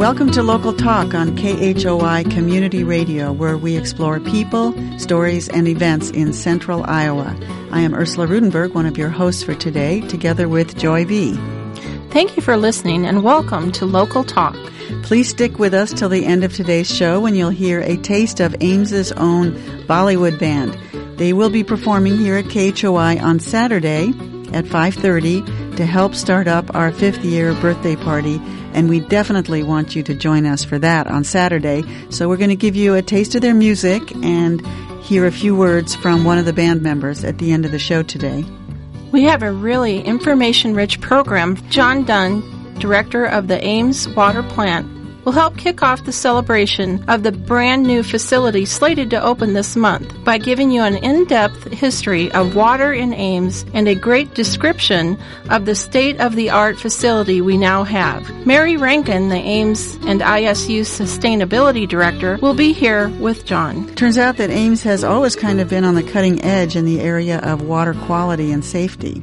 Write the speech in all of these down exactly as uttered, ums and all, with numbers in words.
Welcome to Local Talk on K H O I Community Radio, where we explore people, stories, and events in central Iowa. I am Ursula Rudenberg, one of your hosts for today, together with Joy V. Thank you for listening, and welcome to Local Talk. Please stick with us till the end of today's show when you'll hear a taste of Ames's own Bollywood Band. They will be performing here at K H O I on Saturday at five thirty to help start up our fifth year birthday party, and we definitely want you to join us for that on Saturday. So we're going to give you a taste of their music and hear a few words from one of the band members at the end of the show today. We have a really information-rich program. John Dunn, director of the Ames Water Plant, will help kick off the celebration of the brand new facility slated to open this month by giving you an in-depth history of water in Ames and a great description of the state-of-the-art facility we now have. Mary Rankin, the Ames and I S U Sustainability Director, will be here with John. Turns out that Ames has always kind of been on the cutting edge in the area of water quality and safety.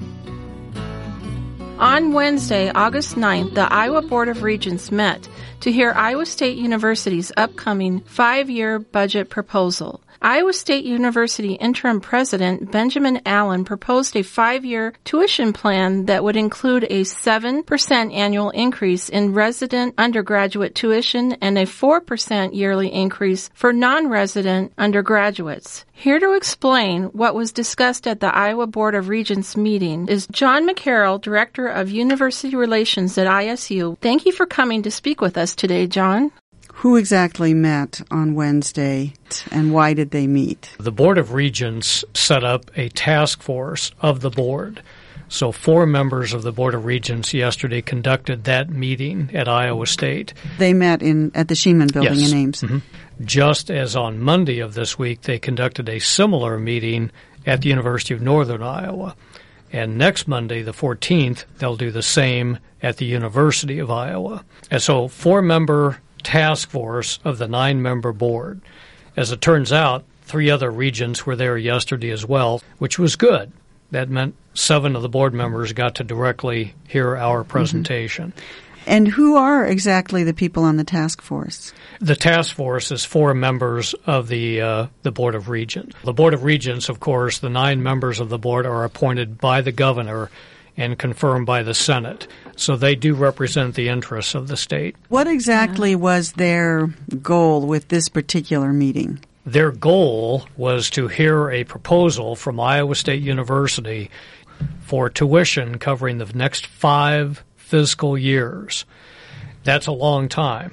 On Wednesday, August ninth, the Iowa Board of Regents met to hear Iowa State University's upcoming five-year budget proposal. Iowa State University Interim President Benjamin Allen proposed a five-year tuition plan that would include a seven percent annual increase in resident undergraduate tuition and a four percent yearly increase for non-resident undergraduates. Here to explain what was discussed at the Iowa Board of Regents meeting is John McCarroll, Director of University Relations at I S U. Thank you for coming to speak with us today, John. Who exactly met on Wednesday, and why did they meet? The Board of Regents set up a task force of the board. So four members of the Board of Regents yesterday conducted that meeting at Iowa State. They met in at the Sheeman Building yes. in Ames. Mm-hmm. Just as on Monday of this week, they conducted a similar meeting at the University of Northern Iowa. And next Monday, the fourteenth, they'll do the same at the University of Iowa. And so four-member task force of the nine-member board. As it turns out, three other regents were there yesterday as well, which was good. That meant seven of the board members got to directly hear our presentation. Mm-hmm. And who are exactly the people on the task force? The task force is four members of the uh, the Board of Regents. The Board of Regents, of course, the nine members of the board are appointed by the governor and confirmed by the Senate. So they do represent the interests of the state. What exactly yeah. was their goal with this particular meeting? Their goal was to hear a proposal from Iowa State University for tuition covering the next five fiscal years. That's a long time.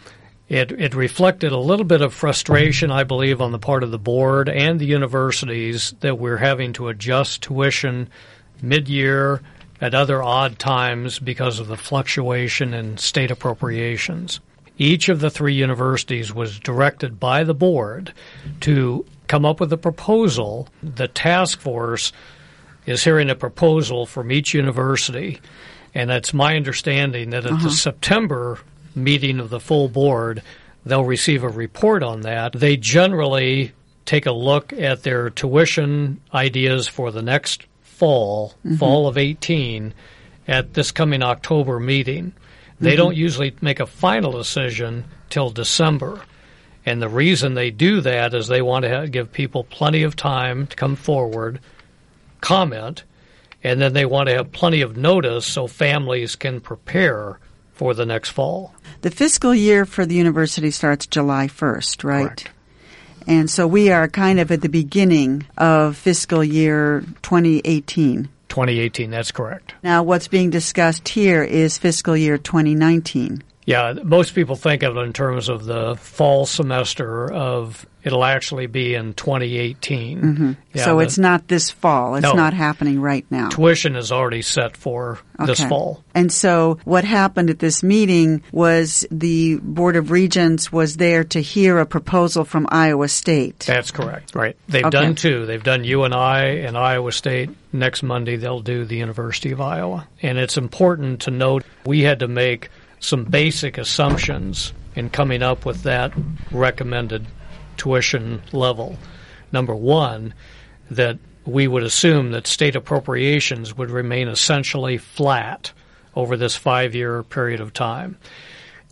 It, it reflected a little bit of frustration, I believe, on the part of the board and the universities that we're having to adjust tuition mid-year at other odd times because of the fluctuation in state appropriations. Each of the three universities was directed by the board to come up with a proposal. The task force is hearing a proposal from each university, and it's my understanding that at uh-huh. the September meeting of the full board, they'll receive a report on that. They generally take a look at their tuition ideas for the next fall, mm-hmm. fall of eighteen, at this coming October meeting. They mm-hmm. don't usually make a final decision till December. And the reason they do that is they want to give people plenty of time to come forward, comment, and then they want to have plenty of notice so families can prepare for the next fall. The fiscal year for the university starts July first, right? Correct. And so we are kind of at the beginning of fiscal year twenty eighteen. twenty eighteen, that's correct. Now, what's being discussed here is fiscal year twenty nineteen. Yeah, most people think of it in terms of the fall semester of it'll actually be in twenty eighteen. Mm-hmm. Yeah, so the, it's not this fall. It's no, not happening right now. Tuition is already set for okay. this fall. And so what happened at this meeting was the Board of Regents was there to hear a proposal from Iowa State. That's correct, right. They've okay. done two. They've done U N I and Iowa State. Next Monday they'll do the University of Iowa. And it's important to note we had to make some basic assumptions in coming up with that recommended tuition level. Number one, that we would assume that state appropriations would remain essentially flat over this five-year period of time.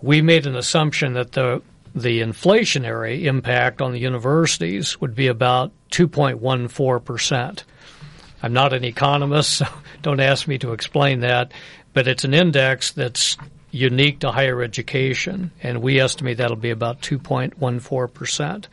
we made an assumption that the the inflationary impact on the universities would be about two point one four percent. I'm not an economist, so don't ask me to explain that, but it's an index that's unique to higher education, and we estimate that'll be about two point one four percent.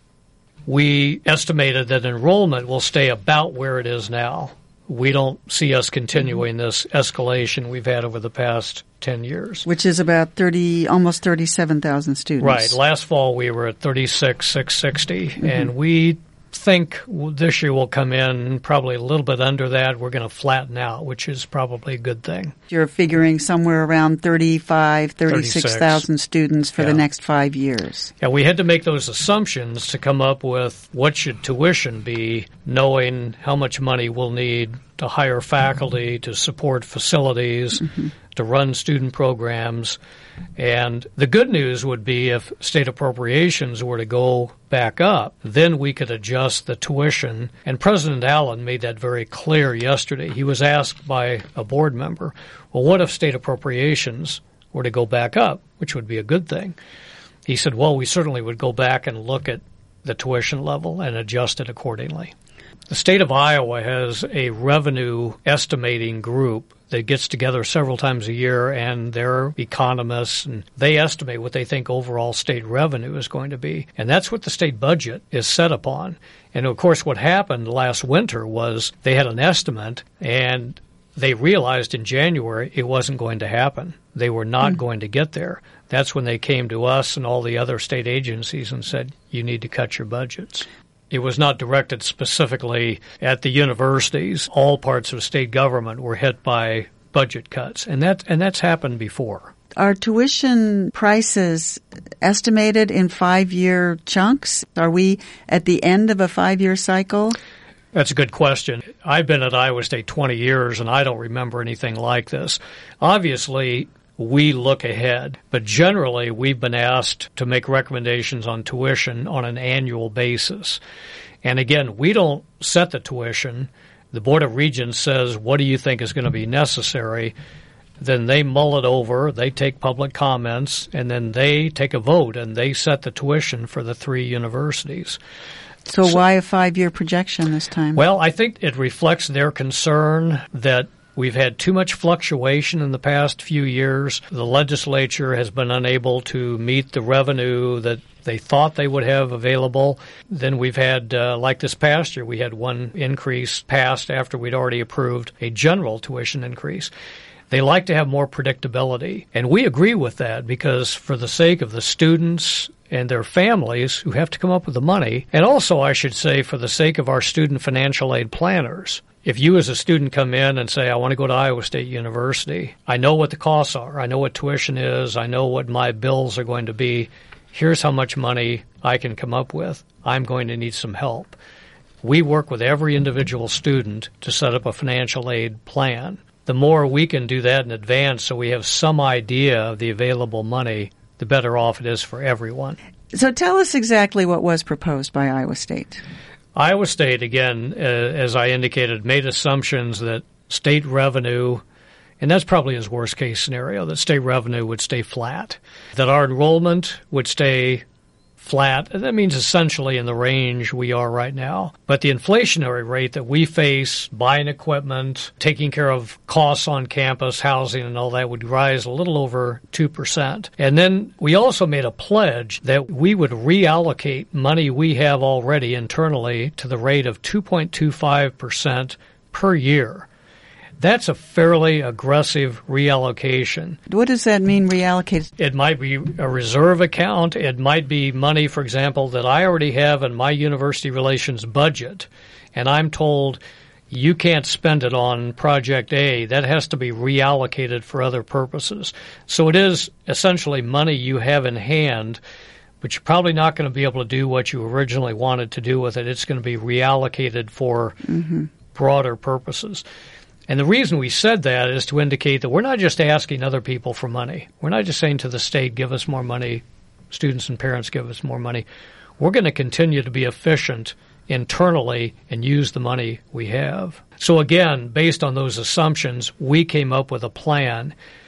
We estimated that enrollment will stay about where it is now. We don't see us continuing this escalation we've had over the past ten years. Which is about thirty, almost thirty-seven thousand students. Right. Last fall we were at thirty-six thousand six hundred sixty, mm-hmm. and we think this year will come in probably a little bit under that. We're going to flatten out, which is probably a good thing. You're figuring somewhere around thirty-five, thirty-six thousand students for yeah. the next five years. Yeah, we had to make those assumptions to come up with what should tuition be, knowing how much money we'll need to hire faculty, to support facilities, mm-hmm. to run student programs. And the good news would be if state appropriations were to go back up, then we could adjust the tuition. And President Allen made that very clear yesterday. He was asked by a board member, well, what if state appropriations were to go back up, which would be a good thing? He said, well, we certainly would go back and look at the tuition level and adjust it accordingly. The state of Iowa has a revenue estimating group that gets together several times a year, and they're economists, and they estimate what they think overall state revenue is going to be. And that's what the state budget is set upon. And, of course, what happened last winter was they had an estimate, and they realized in January it wasn't going to happen. They were not mm. going to get there. That's when they came to us and all the other state agencies and said, you need to cut your budgets. It was not directed specifically at the universities. All parts of state government were hit by budget cuts, and that and that's happened before. Are tuition prices estimated in five-year chunks? Are we at the end of a five-year cycle? That's a good question. I've been at Iowa State twenty years, and I don't remember anything like this. Obviously, we look ahead, but generally we've been asked to make recommendations on tuition on an annual basis. And again, we don't set the tuition. The Board of Regents says, what do you think is going to be necessary? Then they mull it over, they take public comments, and then they take a vote, and they set the tuition for the three universities. So, so why a five-year projection this time? Well, I think it reflects their concern that we've had too much fluctuation in the past few years. The legislature has been unable to meet the revenue that they thought they would have available. Then we've had, uh, like this past year, we had one increase passed after we'd already approved a general tuition increase. They like to have more predictability, and we agree with that because for the sake of the students and their families who have to come up with the money, and also, I should say, for the sake of our student financial aid planners. If you as a student come in and say, I want to go to Iowa State University, I know what the costs are, I know what tuition is, I know what my bills are going to be, here's how much money I can come up with, I'm going to need some help. We work with every individual student to set up a financial aid plan. The more we can do that in advance so we have some idea of the available money, the better off it is for everyone. So tell us exactly what was proposed by Iowa State. Iowa State, again, uh, as I indicated, made assumptions that state revenue, and that's probably his worst-case scenario, that state revenue would stay flat, that our enrollment would stay flat. That means essentially in the range we are right now. But the inflationary rate that we face, buying equipment, taking care of costs on campus, housing and all that would rise a little over two percent. And then we also made a pledge that we would reallocate money we have already internally to the rate of two point two five percent per year. That's a fairly aggressive reallocation. What does that mean, reallocate? It might be a reserve account. It might be money, for example, that I already have in my university relations budget, and I'm told you can't spend it on Project A. That has to be reallocated for other purposes. So it is essentially money you have in hand, but you're probably not going to be able to do what you originally wanted to do with it. It's going to be reallocated for mm-hmm. broader purposes. And the reason we said that is to indicate that we're not just asking other people for money. We're not just saying to the state, give us more money, students and parents give us more money. We're going to continue to be efficient internally and use the money we have. So again, based on those assumptions, we came up with a plan.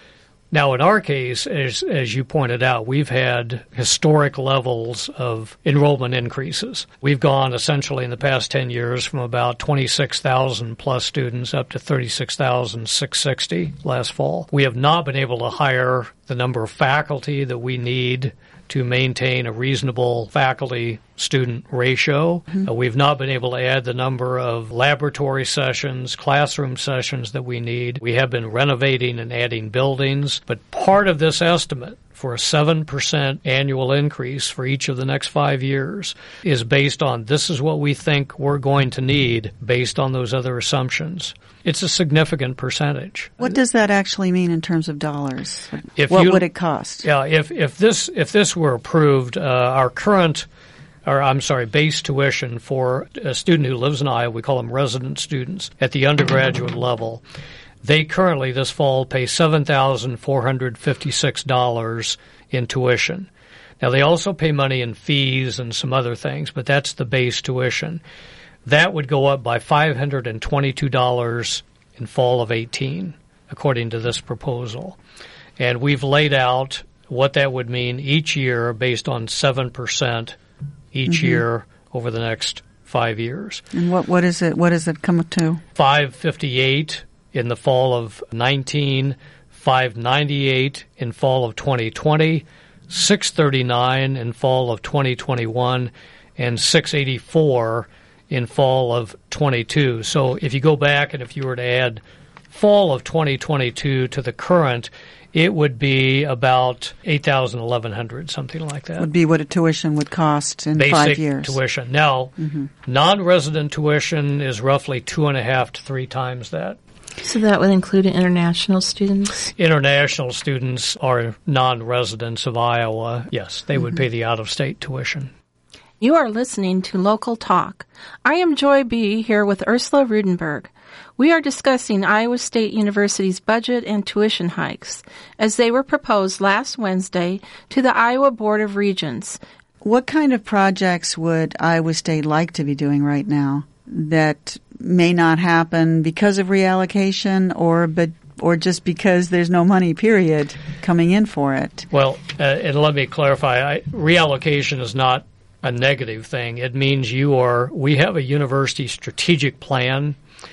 Now, in our case, as as you pointed out, we've had historic levels of enrollment increases. We've gone essentially in the past ten years from about twenty-six thousand plus students up to thirty-six thousand six hundred sixty last fall. We have not been able to hire the number of faculty that we need to maintain a reasonable faculty-student ratio. Mm-hmm. Uh, we've not been able to add the number of laboratory sessions, classroom sessions that we need. We have been renovating and adding buildings, but part of this estimate for a seven percent annual increase for each of the next five years is based on this is what we think we're going to need based on those other assumptions. It's a significant percentage. What does that actually mean in terms of dollars? If what you, would it cost? Yeah, if if this if this were approved, uh, our current, or I'm sorry, base tuition for a student who lives in Iowa, we call them resident students at the undergraduate level, they currently this fall pay seven thousand four hundred fifty-six dollars in tuition. Now they also pay money in fees and some other things, but that's the base tuition. That would go up by five hundred twenty-two dollars in fall of eighteen, according to this proposal. And we've laid out what that would mean each year based on seven percent each mm-hmm. year over the next five years. And what, what is it? What does it come to? five fifty-eight in the fall of nineteen, five ninety-eight in fall of twenty twenty, six thirty-nine in fall of twenty twenty-one, and six eighty-four in fall of twenty-two. So if you go back and if you were to add fall of twenty twenty-two to the current, it would be about eight thousand, eleven hundred, something like that. Would be what a tuition would cost in Basic five years. tuition. Now, mm-hmm. non-resident tuition is roughly two and a half to three times that. So that would include international students? International students are non-residents of Iowa. Yes, they mm-hmm. would pay the out-of-state tuition. You are listening to Local Talk. I am Joy B. here with Ursula Rudenberg. We are discussing Iowa State University's budget and tuition hikes as they were proposed last Wednesday to the Iowa Board of Regents. What kind of projects would Iowa State like to be doing right now that may not happen because of reallocation or but or just because there's no money, period, coming in for it? Well, uh, and let me clarify, I, reallocation is not a negative thing. It means you are, we have a university strategic plan,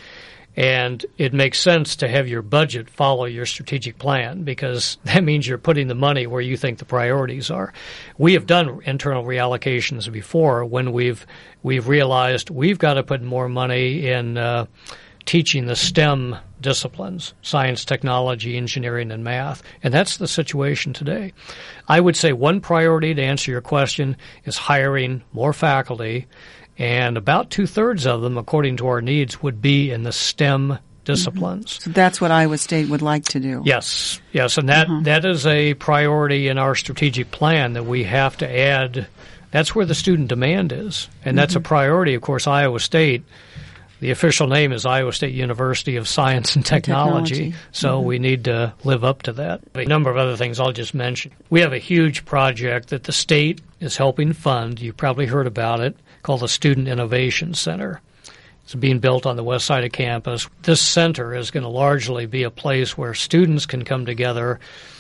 and it makes sense to have your budget follow your strategic plan because that means you're putting the money where you think the priorities are. We have done internal reallocations before when we've we've realized we've got to put more money in uh, teaching the STEM disciplines, science, technology, engineering, and math. And that's the situation today. I would say one priority, to answer your question, is hiring more faculty, and about two-thirds of them, according to our needs, would be in the STEM disciplines. Mm-hmm. So that's what Iowa State would like to do. Yes, yes, and that, uh-huh. that is a priority in our strategic plan that we have to add. That's where the student demand is, and mm-hmm. that's a priority. Of course, Iowa State, the official name is Iowa State University of Science and Technology, Technology. so mm-hmm. we need to live up to that. A number of other things I'll just mention. We have a huge project that the state is helping fund. You've probably heard about it, called the Student Innovation Center. It's being built on the west side of campus. This center is going to largely be a place where students can come together,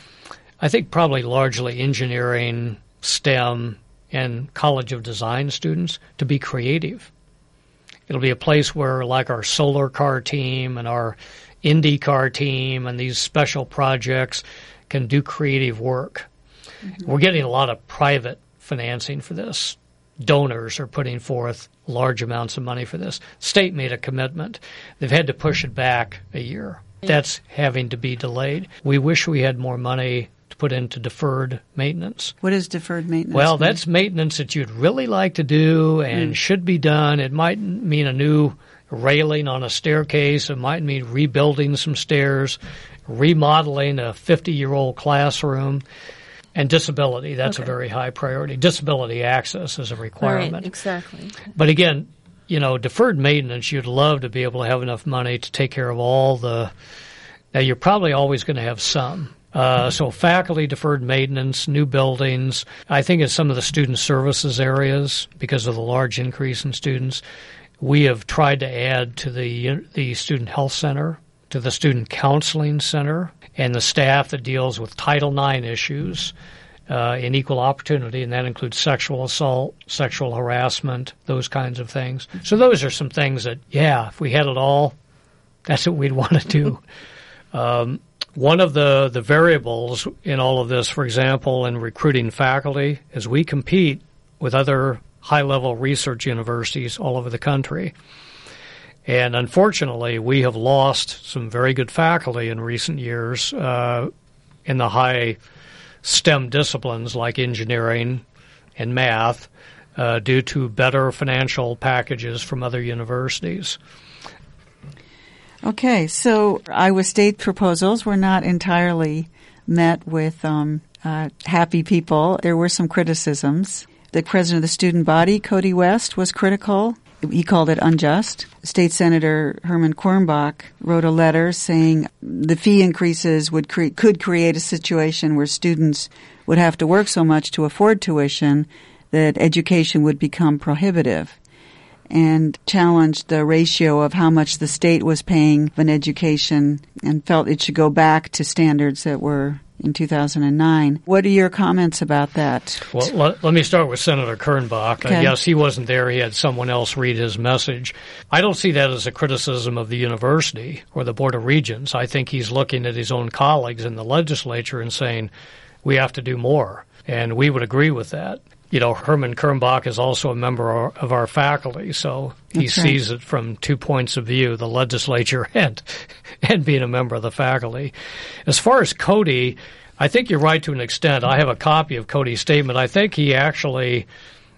I think probably largely engineering, STEM, and College of Design students, to be creative. It'll be a place where, like our solar car team and our IndyCar team and these special projects can do creative work. Mm-hmm. We're getting a lot of private financing for this. Donors are putting forth large amounts of money for this. State made a commitment. They've had to push it back a year. That's having to be delayed. We wish we had more money to put into deferred maintenance. What is deferred maintenance? Well, mean? That's maintenance that you'd really like to do and mm. should be done. It might mean a new railing on a staircase. It might mean rebuilding some stairs, remodeling a fifty-year-old classroom. And disability, that's okay. a very high priority. Disability access is a requirement. Right, exactly. But again, you know, deferred maintenance, you'd love to be able to have enough money to take care of all the – now, you're probably always going to have some. Uh, so faculty deferred maintenance, new buildings. I think in some of the student services areas, because of the large increase in students, we have tried to add to the the student health center to the Student Counseling Center and the staff that deals with Title nine issues uh, in equal opportunity, and that includes sexual assault, sexual harassment, those kinds of things. So those are some things that, yeah, if we had it all, that's what we'd want to do. Um, one of the, the variables in all of this, for example, in recruiting faculty, is we compete with other high-level research universities all over the country. And unfortunately, we have lost some very good faculty in recent years uh, in the high STEM disciplines like engineering and math uh, due to better financial packages from other universities. Okay, so Iowa State proposals were not entirely met with um, uh, happy people. There were some criticisms. The president of the student body, Cody West, was critical. He called it unjust. State Senator Herman Quirmbach wrote a letter saying the fee increases would cre- could create a situation where students would have to work so much to afford tuition that education would become prohibitive, and challenged the ratio of how much the state was paying an education and felt it should go back to standards that were in two thousand nine. What are your comments about that? Well, let, let me start with Senator Quirmbach. Okay. Uh, yes, he wasn't there. He had someone else read his message. I don't see that as a criticism of the university or the Board of Regents. I think he's looking at his own colleagues in the legislature and saying, we have to do more. And we would agree with that. You know, Herman Quirmbach is also a member of our faculty, so he That's right. sees it from two points of view, the legislature and and being a member of the faculty. As far as Cody, I think you're right to an extent. I have a copy of Cody's statement. I think he actually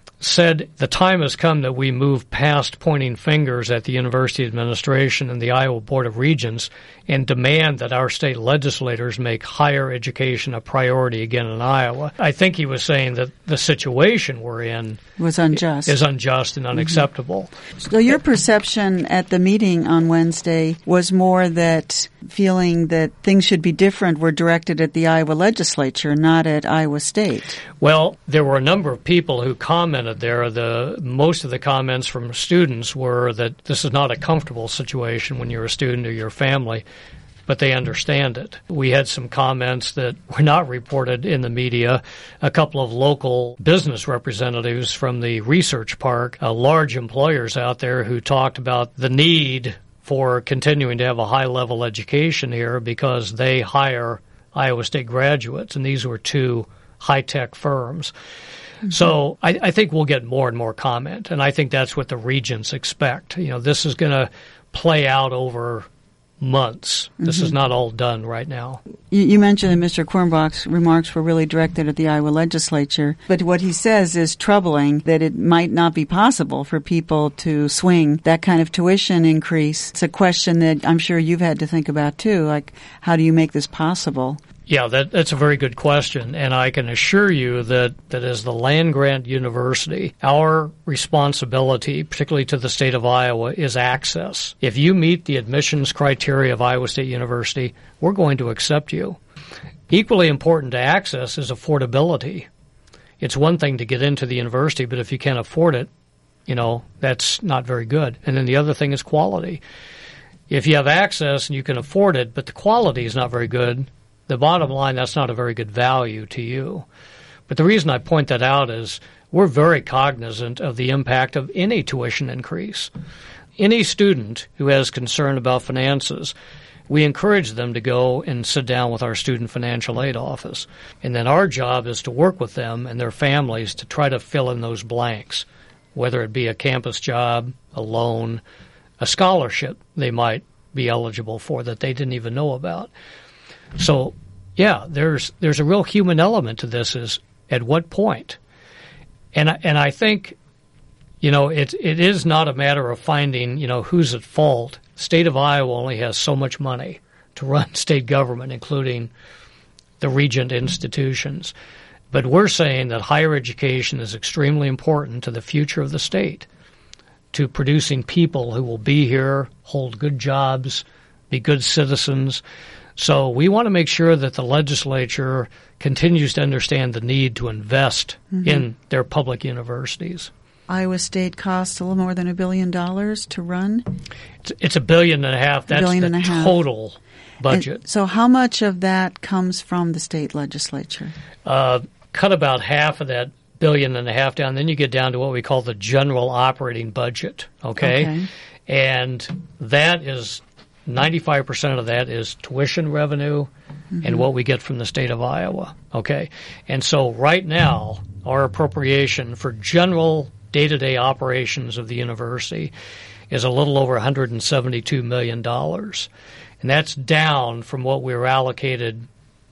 said the time has come that we move past pointing fingers at the university administration and the Iowa Board of Regents and demand that our state legislators make higher education a priority again in Iowa. I think he was saying that the situation we're in was unjust. is unjust and unacceptable. Mm-hmm. So your perception at the meeting on Wednesday was more that feeling that things should be different were directed at the Iowa legislature, not at Iowa State. Well, there were a number of people who commented there. The most of the comments from students were that this is not a comfortable situation when you're a student or your family, but they understand it. We had some comments that were not reported in the media. A couple of local business representatives from the research park, uh, large employers out there who talked about the need for continuing to have a high-level education here because they hire Iowa State graduates, and these were two high-tech firms. Mm-hmm. So I, I think we'll get more and more comment, and I think that's what the regents expect. You know, this is going to play out over months. This mm-hmm. is not all done right now. You, you mentioned that Mister Quirmbach's remarks were really directed at the Iowa legislature, but what he says is troubling, that it might not be possible for people to swing that kind of tuition increase. It's a question that I'm sure you've had to think about too, like how do you make this possible? Yeah, that, that's a very good question, and I can assure you that, that as the land-grant university, our responsibility, particularly to the state of Iowa, is access. If you meet the admissions criteria of Iowa State University, we're going to accept you. Equally important to access is affordability. It's one thing to get into the university, but if you can't afford it, you know, that's not very good. And then the other thing is quality. If you have access and you can afford it, but the quality is not very good, the bottom line, that's not a very good value to you. But the reason I point that out is we're very cognizant of the impact of any tuition increase. Any student who has concern about finances, we encourage them to go and sit down with our student financial aid office. And then our job is to work with them and their families to try to fill in those blanks, whether it be a campus job, a loan, a scholarship they might be eligible for that they didn't even know about. So, yeah, there's there's a real human element to this. Is at what point, and I, and I think, you know, it it is not a matter of finding, you know, who's at fault. The state of Iowa only has so much money to run state government, including the regent institutions. But we're saying that higher education is extremely important to the future of the state, to producing people who will be here, hold good jobs, be good citizens. So we want to make sure that the legislature continues to understand the need to invest mm-hmm. in their public universities. Iowa State costs a little more than a billion dollars to run? It's, it's a billion and a half. That's billion the and a half. total budget. And so how much of that comes from the state legislature? Uh, cut about half of that billion and a half down. Then you get down to what we call the general operating budget, okay? Okay. And that is ninety-five percent of that is tuition revenue mm-hmm. and what we get from the state of Iowa, okay? And so right now, our appropriation for general day-to-day operations of the university is a little over one hundred seventy-two million dollars. And that's down from what we were allocated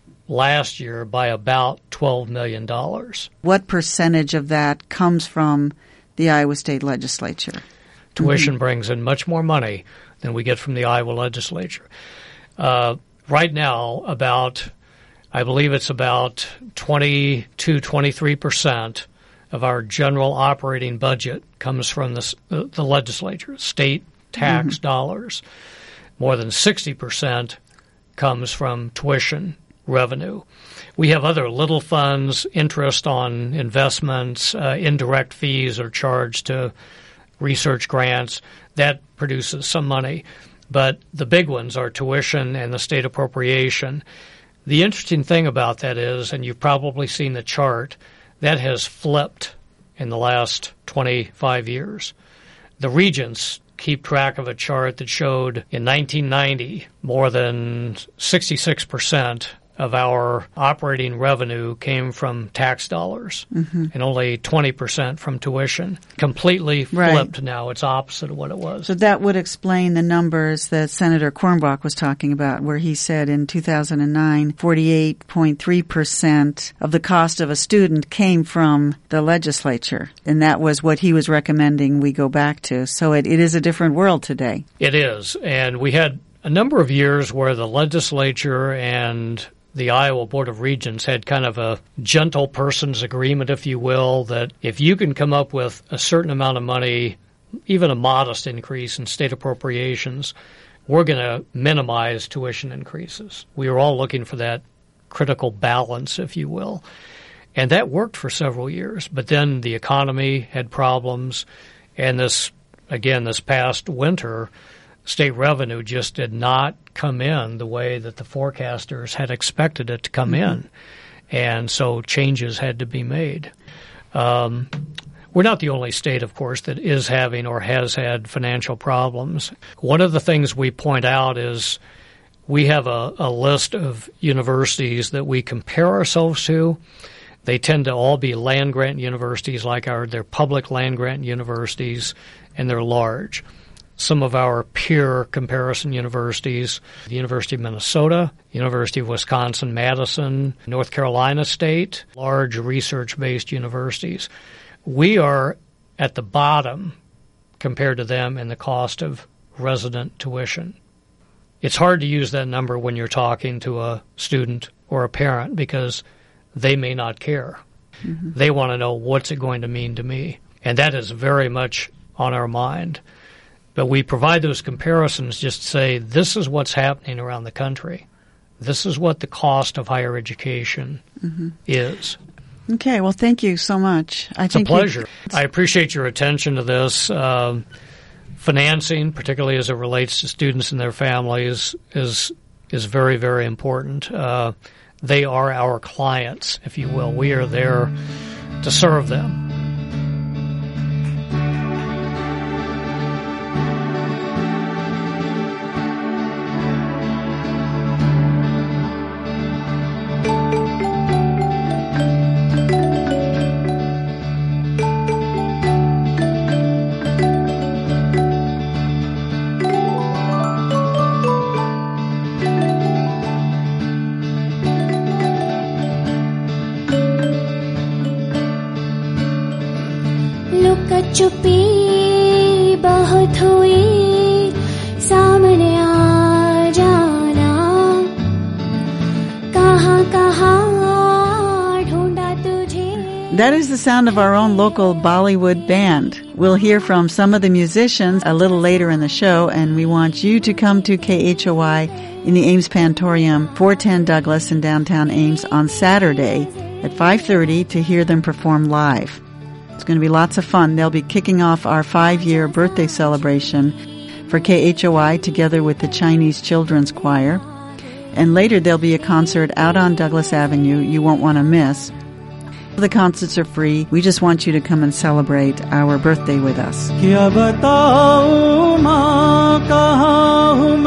last year by about twelve million dollars. What percentage of that comes from the Iowa State legislature? Tuition mm-hmm. brings brings in much more money than we get from the Iowa legislature. Uh, right now, about, I believe it's about twenty-two, twenty-three percent of our general operating budget comes from the, uh, the legislature, state tax mm-hmm. dollars. More than sixty percent comes from tuition revenue. We have other little funds, interest on investments, uh, indirect fees are charged to research grants. That produces some money. But the big ones are tuition and the state appropriation. The interesting thing about that is, and you've probably seen the chart, that has flipped in the last twenty-five years. The regents keep track of a chart that showed in nineteen ninety more than sixty-six percent of our operating revenue came from tax dollars mm-hmm. and only twenty percent from tuition. Completely flipped right. now. It's opposite of what it was. So that would explain the numbers that Senator Cornbach was talking about, where he said in two thousand nine, forty-eight point three percent of the cost of a student came from the legislature. And that was what he was recommending we go back to. So it, it is a different world today. It is. And we had a number of years where the legislature and the Iowa Board of Regents had kind of a gentle person's agreement, if you will, that if you can come up with a certain amount of money, even a modest increase in state appropriations, we're going to minimize tuition increases. We were all looking for that critical balance, if you will. And that worked for several years. But then the economy had problems. And this, again, this past winter, state revenue just did not come in the way that the forecasters had expected it to come mm-hmm. in. And so changes had to be made. Um, we're not the only state, of course, that is having or has had financial problems. One of the things we point out is we have a, a list of universities that we compare ourselves to. They tend to all be land-grant universities like our, they're public land-grant universities, and they're large. Some of our peer comparison universities, the University of Minnesota, University of Wisconsin-Madison, North Carolina State, large research-based universities. We are at the bottom compared to them in the cost of resident tuition. It's hard to use that number when you're talking to a student or a parent because they may not care. Mm-hmm. They want to know, what's it going to mean to me? And that is very much on our mind. But we provide those comparisons just to say, this is what's happening around the country. This is what the cost of higher education mm-hmm. is. Okay, well, thank you so much. I it's think a pleasure. I appreciate your attention to this. Um, financing, particularly as it relates to students and their families, is is very, very important. Uh, they are our clients, if you will. We are there to serve them. चुप्पी बहुत हुई सामने आ जाना कहाँ कहाँ ढूंढा तुझे. That is the sound of our own local Bollywood band. We'll hear from some of the musicians a little later in the show, and we want you to come to K H O I in the Ames Pantorium, four ten Douglas in downtown Ames on Saturday at five thirty to hear them perform live. It's going to be lots of fun. They'll be kicking off our five-year birthday celebration for K H O I together with the Chinese Children's Choir. And later there'll be a concert out on Douglas Avenue you won't want to miss. The concerts are free. We just want you to come and celebrate our birthday with us. Kya batau maa kahan hu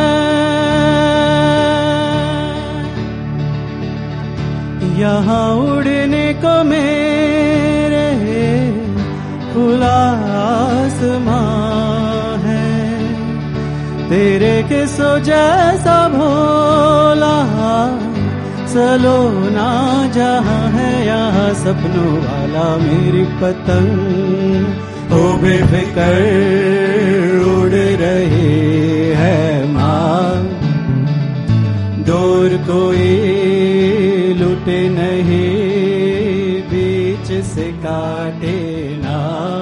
main, yahan udne ko mere khula aasmaan hai, tere kiso jaisa bhola सलोना जहाँ है यहाँ सपनों वाला मेरी पतंग ओ बेफिक्र उड़ रही है माँ डोर कोई लुटे नहीं बीच से काटे ना.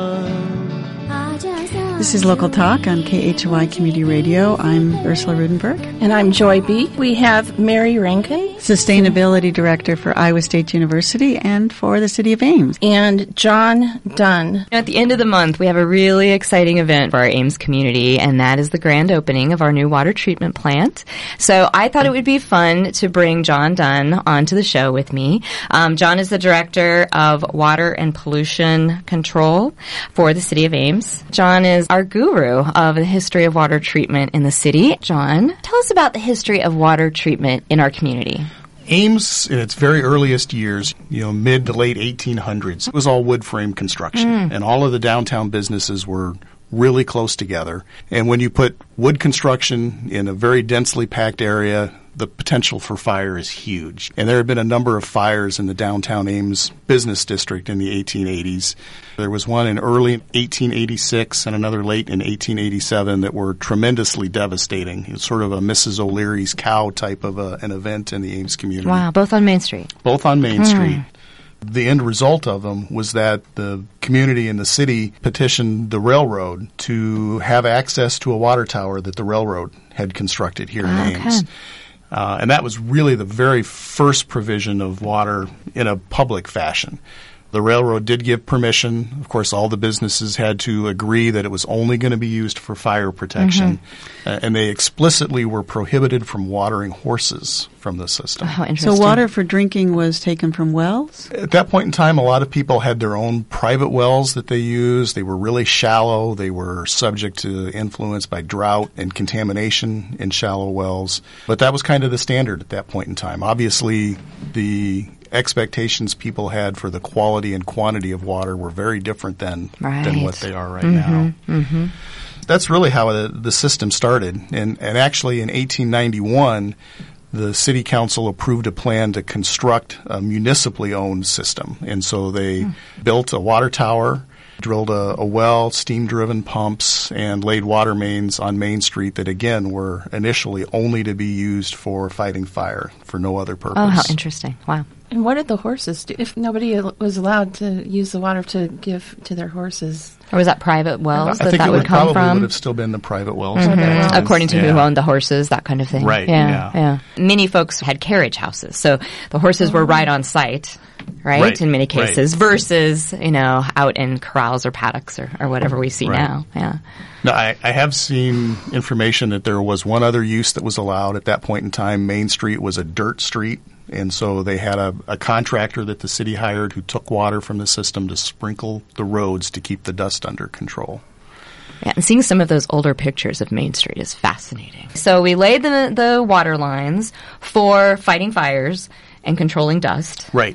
This is Local Talk on K H O I Community Radio. I'm Ursula Rudenberg. And I'm Joy B. We have Mary Rankin, Sustainability Director for Iowa State University and for the City of Ames. And John Dunn. At the end of the month, we have a really exciting event for our Ames community, and that is the grand opening of our new water treatment plant. So I thought it would be fun to bring John Dunn onto the show with me. Um, John is the Director of Water and Pollution Control for the City of Ames. John is our guru of the history of water treatment in the city. John, tell us about the history of water treatment in our community. Ames, in its very earliest years, you know, mid to late eighteen hundreds, it was all wood frame construction. Mm. And all of the downtown businesses were really close together. And when you put wood construction in a very densely packed area, the potential for fire is huge. And there have been a number of fires in the downtown Ames business district in the eighteen eighties. There was one in early eighteen eighty-six and another late in eighteen eighty-seven that were tremendously devastating. It was sort of a Missus O'Leary's cow type of a, an event in the Ames community. Wow, both on Main Street. Both on Main hmm. Street. The end result of them was that the community and the city petitioned the railroad to have access to a water tower that the railroad had constructed here in okay. Ames. Uh, and that was really the very first provision of water in a public fashion. The railroad did give permission. Of course, all the businesses had to agree that it was only going to be used for fire protection. Mm-hmm. Uh, and they explicitly were prohibited from watering horses from the system. Oh, interesting. So water for drinking was taken from wells? At that point in time, a lot of people had their own private wells that they used. They were really shallow. They were subject to influence by drought and contamination in shallow wells. But that was kind of the standard at that point in time. Obviously, the expectations people had for the quality and quantity of water were very different then right. than what they are right mm-hmm, now. Mm-hmm. That's really how the, the system started. And, and actually in eighteen ninety-one, the city council approved a plan to construct a municipally owned system. And so they mm. built a water tower, drilled a, a well, steam-driven pumps, and laid water mains on Main Street that, again, were initially only to be used for fighting fire, for no other purpose. Oh, how interesting. Wow. And what did the horses do? If nobody was allowed to use the water to give to their horses? Or was that private wells I that think that it would, would come probably from? would have still been the private wells. Mm-hmm. wells. According to yeah. who owned the horses, that kind of thing. Right, Yeah, yeah. yeah. Many folks had carriage houses, so the horses were right on site, right, Right, in many cases, right. versus, you know, out in corrals or paddocks or, or whatever we see Right. now. Yeah. No, I, I have seen information that there was one other use that was allowed at that point in time. Main Street was a dirt street, and so they had a, a contractor that the city hired who took water from the system to sprinkle the roads to keep the dust under control. Yeah, and seeing some of those older pictures of Main Street is fascinating. So we laid the the water lines for fighting fires and controlling dust. Right.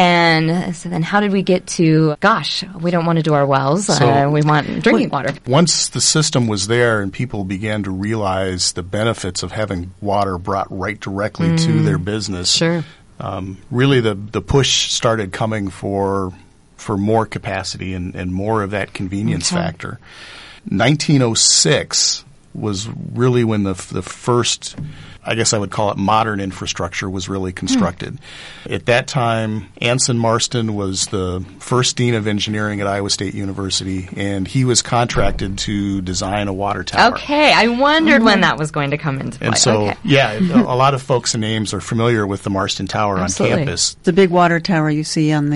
And so then how did we get to, gosh, we don't want to do our wells. So, uh, we want drinking water. Once the system was there and people began to realize the benefits of having water brought right directly mm. to their business, sure. um, really the, the push started coming for for more capacity and, and more of that convenience okay. factor. nineteen oh six was really when the the first, I guess I would call it, modern infrastructure was really constructed. Mm. At that time, Anson Marston was the first dean of engineering at Iowa State University, and he was contracted to design a water tower. Okay, I wondered mm-hmm. when that was going to come into play. And so, okay. yeah, a, a lot of folks and names are familiar with the Marston Tower Absolutely. on campus. The big water tower you see on the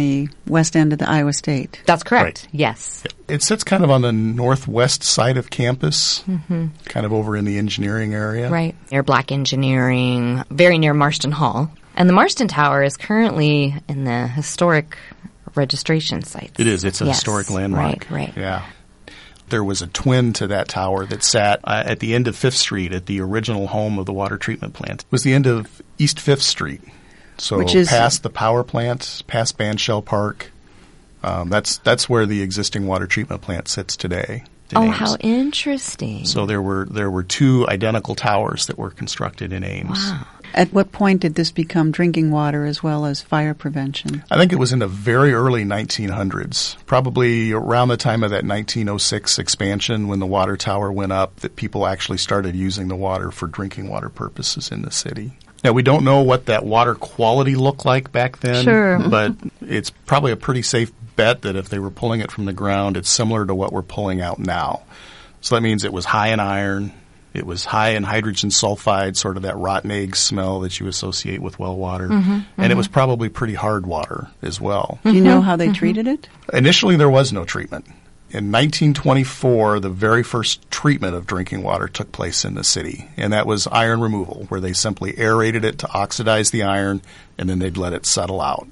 west end of the Iowa State. That's correct. Right. Yes. It sits kind of on the northwest side of campus, mm-hmm. kind of over in the engineering area. Right. Near Black Engineering, very near Marston Hall. And the Marston Tower is currently in the historic registration sites. It is. It's a yes. historic landmark. Right, right. Yeah. There was a twin to that tower that sat uh, at the end of Fifth Street at the original home of the water treatment plant. It was the end of East Fifth Street. So Which is past the power plant, past Bandshell Park. Um, that's that's where the existing water treatment plant sits today. in Oh, Ames. how interesting. So there were there were two identical towers that were constructed in Ames. Wow. At what point did this become drinking water as well as fire prevention? I think it was in the very early nineteen hundreds, probably around the time of that nineteen oh six expansion when the water tower went up, that people actually started using the water for drinking water purposes in the city. Now, we don't know what that water quality looked like back then, Sure. but it's probably a pretty safe bet that if they were pulling it from the ground, it's similar to what we're pulling out now. So that means it was high in iron, it was high in hydrogen sulfide, sort of that rotten egg smell that you associate with well water, Mm-hmm, and mm-hmm. it was probably pretty hard water as well. Do you know how they treated it? Initially, there was no treatment. In nineteen twenty-four, the very first treatment of drinking water took place in the city, and that was iron removal, where they simply aerated it to oxidize the iron, and then they'd let it settle out.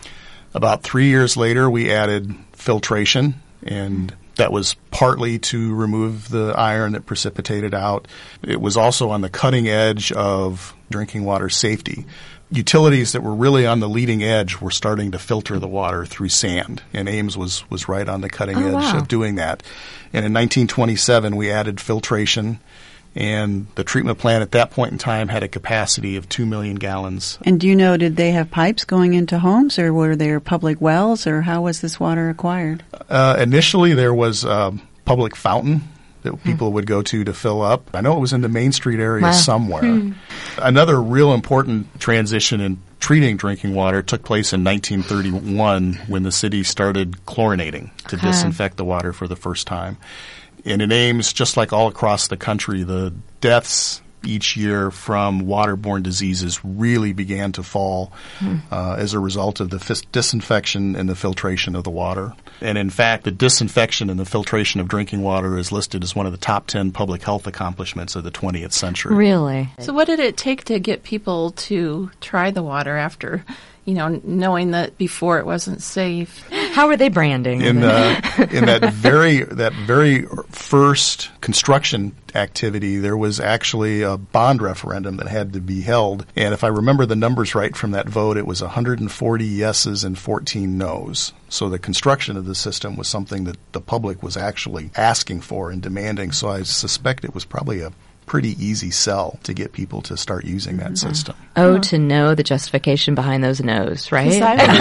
About three years later, we added filtration, and that was partly to remove the iron that precipitated out. It was also on the cutting edge of drinking water safety. Utilities that were really on the leading edge were starting to filter the water through sand, and Ames was, was right on the cutting Oh, edge wow. of doing that. And in nineteen twenty-seven, we added filtration, and the treatment plant at that point in time had a capacity of two million gallons. And do you know, did they have pipes going into homes, or were there public wells, or how was this water acquired? Uh, initially, there was a public fountain that people would go to to fill up. I know it was in the Main Street area Wow. somewhere. Hmm. Another real important transition in treating drinking water took place in nineteen thirty-one when the city started chlorinating to Okay. disinfect the water for the first time. And in Ames, just like all across the country, the deaths each year from waterborne diseases really began to fall uh, as a result of the fis- disinfection and the filtration of the water. And in fact, the disinfection and the filtration of drinking water is listed as one of the top ten public health accomplishments of the twentieth century. Really? So what did it take to get people to try the water after, you know, knowing that before it wasn't safe? How were they branding? In the in that very that very first construction activity, there was actually a bond referendum that had to be held, and if I remember the numbers right from that vote, it was one hundred forty yeses and fourteen nos. So the construction of the system was something that the public was actually asking for and demanding. So I suspect it was probably a pretty easy sell to get people to start using that system. Oh, to know the justification behind those no's, right?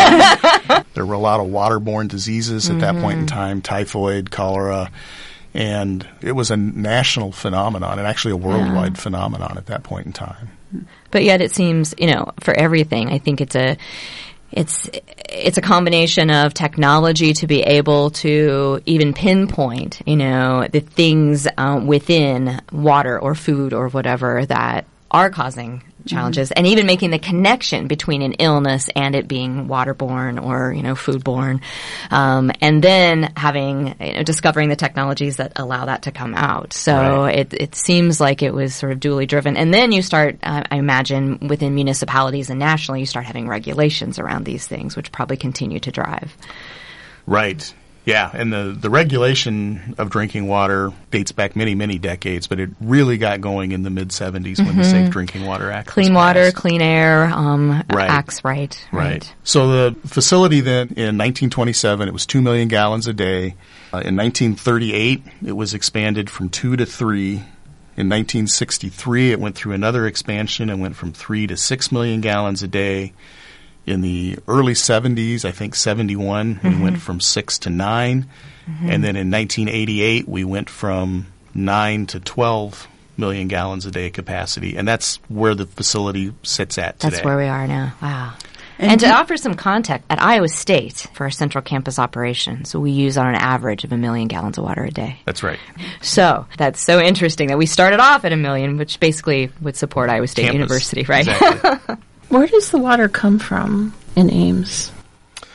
There were a lot of waterborne diseases at that point in time, typhoid, cholera, and it was a national phenomenon and actually a worldwide Yeah. phenomenon at that point in time. But yet it seems, you know, for everything, I think it's a it's it's a combination of technology to be able to even pinpoint, you know, the things um, within water or food or whatever that are causing challenges, and even making the connection between an illness and it being waterborne or, you know, foodborne, um, and then having, you know, discovering the technologies that allow that to come out. So Right. it it seems like it was sort of duly driven, and then you start, uh, I imagine, within municipalities and nationally, you start having regulations around these things, which probably continue to drive. Right. Yeah, and the, the regulation of drinking water dates back many, many decades, but it really got going in the mid-seventies when the Safe Drinking Water Act was Clean water, passed. clean air, um, Right. acts right, Right. So the facility then, in nineteen twenty-seven, it was two million gallons a day. Uh, in nineteen thirty-eight, it was expanded from two to three. In nineteen sixty-three, it went through another expansion and went from three to six million gallons a day. In the early seventies, I think seventy-one, Mm-hmm. we went from six to nine. Mm-hmm. And then in nineteen eighty-eight, we went from nine to twelve million gallons a day capacity. And that's where the facility sits at today. That's where we are now. Wow. And And, to you- offer some context, at Iowa State, for our central campus operations, we use on an average of a million gallons of water a day. That's right. So that's so interesting that we started off at a million, which basically would support Iowa State Campus. University, right? Exactly. Where does the water come from in Ames?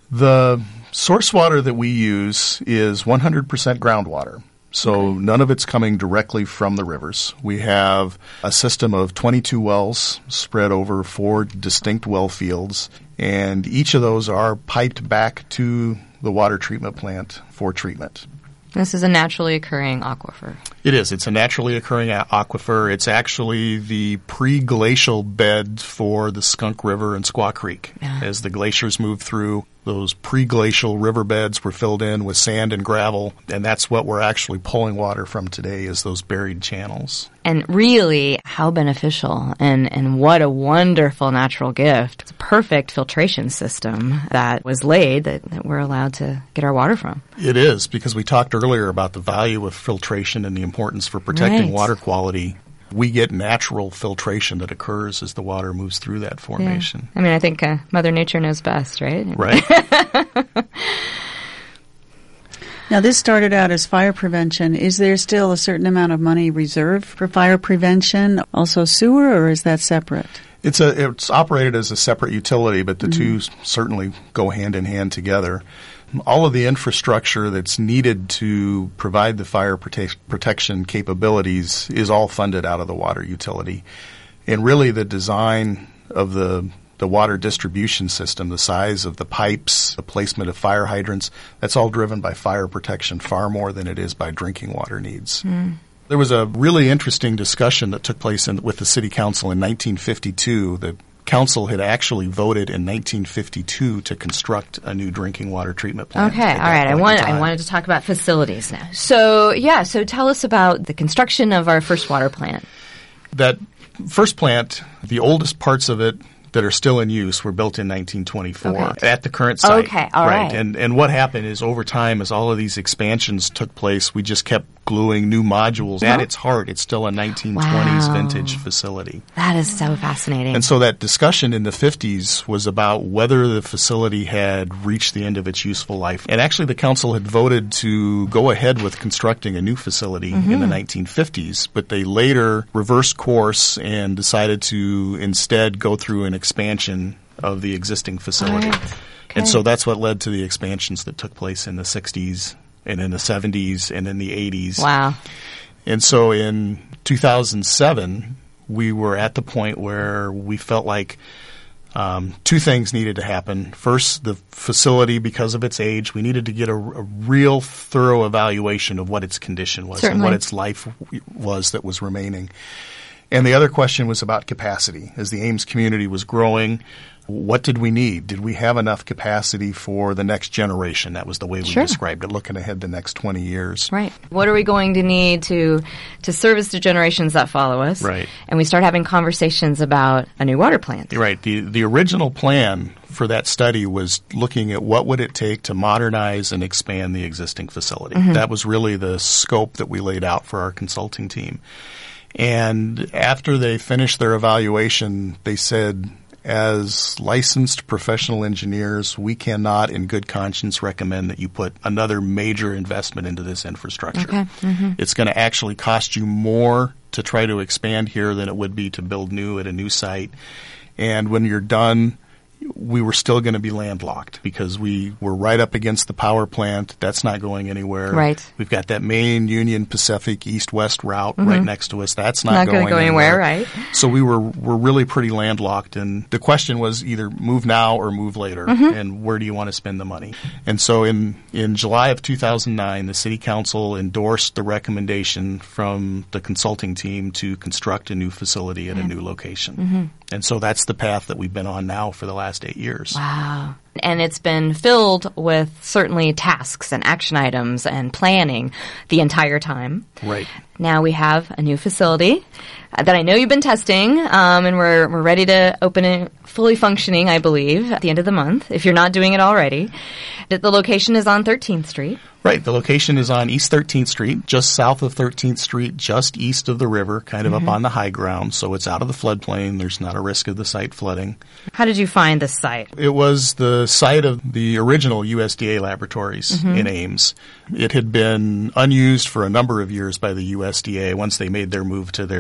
The source water that we use is one hundred percent groundwater. So none of it's coming directly from the rivers. We have a system of twenty-two wells spread over four distinct well fields, and each of those are piped back to the water treatment plant for treatment. This is a naturally occurring aquifer. It is. It's a naturally occurring a- aquifer. It's actually the pre-glacial bed for the Skunk River and Squaw Creek. Yeah. As the glaciers moved through, those pre-glacial riverbeds were filled in with sand and gravel, and that's what we're actually pulling water from today is those buried channels. And really, how beneficial and, and what a wonderful natural gift. It's a perfect filtration system that was laid that, that we're allowed to get our water from. It is, because we talked earlier about the value of filtration and the importance for protecting Right. water quality. We get natural filtration that occurs as the water moves through that formation. Yeah. I mean, I think uh, Mother Nature knows best, right? Right. Now, this started out as fire prevention. Is there still a certain amount of money reserved for fire prevention, also sewer, or is that separate? It's a it's operated as a separate utility, but the two s- certainly go hand in hand together. All of the infrastructure that's needed to provide the fire prote- protection capabilities is all funded out of the water utility. And really the design of the the water distribution system, the size of the pipes, the placement of fire hydrants, that's all driven by fire protection far more than it is by drinking water needs. There was a really interesting discussion that took place in, with the City Council in nineteen fifty-two. The council had actually voted in nineteen fifty-two to construct a new drinking water treatment plant. Okay, at all that right. I point in want I time. wanted to talk about facilities now. So, yeah, so tell us about the construction of our first water plant. That first plant, the oldest parts of it that are still in use were built in nineteen twenty-four Okay. at the current site. Okay, all right. And and what happened is over time, as all of these expansions took place, we just kept gluing new modules. At its heart, it's still a nineteen twenties Wow. vintage facility. That is so fascinating. And so that discussion in the fifties was about whether the facility had reached the end of its useful life. And actually the council had voted to go ahead with constructing a new facility in the nineteen fifties, but they later reversed course and decided to instead go through an expansion of the existing facility. All right. And Okay. so that's what led to the expansions that took place in the sixties and in the seventies and in the eighties. Wow. And so in two thousand seven, we were at the point where we felt like um, two things needed to happen. First, the facility, because of its age, we needed to get a, a real thorough evaluation of what its condition was Certainly. and what its life w- was that was remaining. And the other question was about capacity. As the Ames community was growing, what did we need? Did we have enough capacity for the next generation? That was the way we Sure. described it, looking ahead the next twenty years. Right. What are we going to need to to service the generations that follow us? Right. And we start having conversations about a new water plant. You're right. The the original plan for that study was looking at what would it take to modernize and expand the existing facility. That was really the scope that we laid out for our consulting team. And after they finished their evaluation, they said, as licensed professional engineers, we cannot in good conscience recommend that you put another major investment into this infrastructure. Okay. It's going to actually cost you more to try to expand here than it would be to build new at a new site. And when you're done, we were still going to be landlocked because we were right up against the power plant. That's not going anywhere. Right. We've got that main Union Pacific east-west route right next to us. That's not, Not going gonna go anywhere, right. So we were were really pretty landlocked, and the question was either move now or move later, and where do you want to spend the money? And so in, in July of two thousand nine, the City Council endorsed the recommendation from the consulting team to construct a new facility at a new location. And so that's the path that we've been on now for the last eight years. Wow. And it's been filled with certainly tasks and action items and planning the entire time. Right. Now we have a new facility uh, that I know you've been testing, um, and we're we're ready to open it fully functioning, I believe, at the end of the month, if you're not doing it already. The the location is on thirteenth Street. Right. The location is on East thirteenth Street, just south of thirteenth Street, just east of the river, kind of up on the high ground. So it's out of the floodplain. There's not a risk of the site flooding. How did you find this site? It was the site of the original U S D A laboratories in Ames. It had been unused for a number of years by the U S D A once they made their move to their, their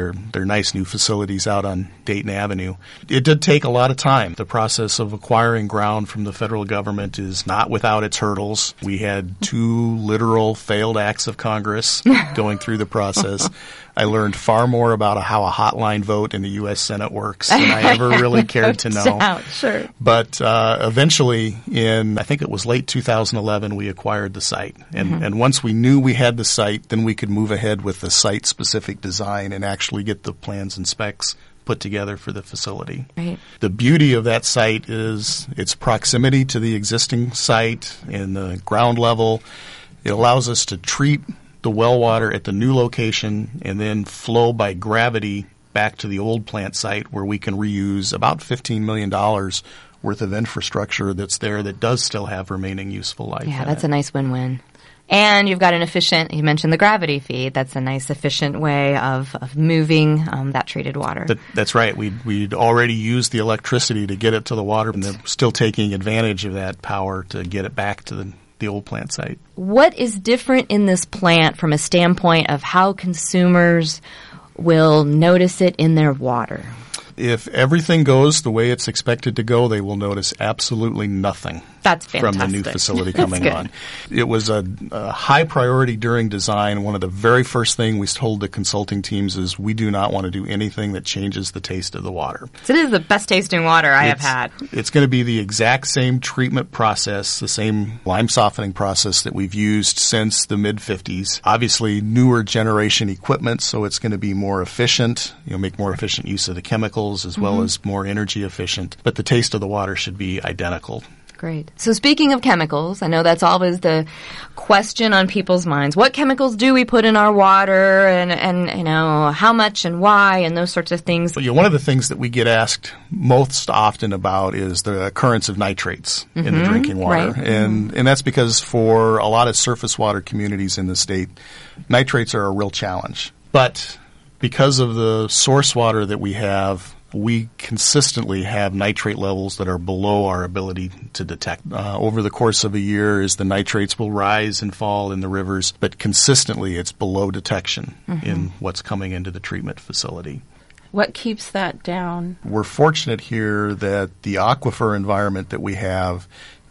nice new facilities out on Dayton Avenue. It did take a lot of time. The process of acquiring ground from the federal government is not without its hurdles. We had two literal failed acts of Congress going through the process. I learned far more about how a hotline vote in the U S Senate works than I ever really cared to know. Doubt, sure. But uh, eventually, in I think it was late two thousand eleven, we acquired the site. And, mm-hmm. and once we knew we had the site, then we could move ahead with the site-specific design and actually get the plans and specs put together for the facility. Right. The beauty of that site is its proximity to the existing site and the ground level. It allows us to treat the well water at the new location and then flow by gravity back to the old plant site where we can reuse about fifteen million dollars worth of infrastructure that's there that does still have remaining useful life. Yeah, in that's it. a nice win-win. And you've got an efficient, you mentioned the gravity feed. That's a nice efficient way of, of moving um, that treated water. That, that's right. We'd, we'd already used the electricity to get it to the water, and they're still taking advantage of that power to get it back to the the old plant site. What is different in this plant from a standpoint of how consumers will notice it in their water? If everything goes the way it's expected to go, they will notice absolutely nothing. That's from fantastic. the new facility coming on. It was a, a high priority during design. One of the very first things we told the consulting teams is we do not want to do anything that changes the taste of the water. So it is the best tasting water I it's, have had. It's going to be the exact same treatment process, the same lime softening process that we've used since the mid fifties. Obviously, newer generation equipment, so it's going to be more efficient, you know, make more efficient use of the chemicals as mm-hmm. well as more energy efficient. But the taste of the water should be identical. Great. So speaking of chemicals, I know that's always the question on people's minds. What chemicals do we put in our water and, and you know, how much and why and those sorts of things? Well, you know, one of the things that we get asked most often about is the occurrence of nitrates mm-hmm. in the drinking water. Right. And, and that's because for a lot of surface water communities in the state, nitrates are a real challenge. But because of the source water that we have, we consistently have nitrate levels that are below our ability to detect. Uh, over the course of a year, as the nitrates will rise and fall in the rivers, but consistently it's below detection mm-hmm. in what's coming into the treatment facility. What keeps that down? We're fortunate here that the aquifer environment that we have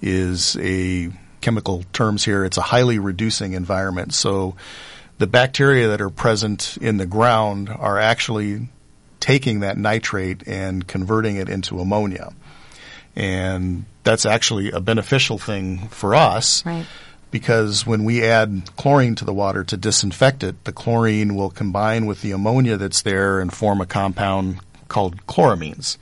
is a, chemical terms here, it's a highly reducing environment. So the bacteria that are present in the ground are actually taking that nitrate and converting it into ammonia. And that's actually a beneficial thing for us right. because when we add chlorine to the water to disinfect it, the chlorine will combine with the ammonia that's there and form a compound called chloramines.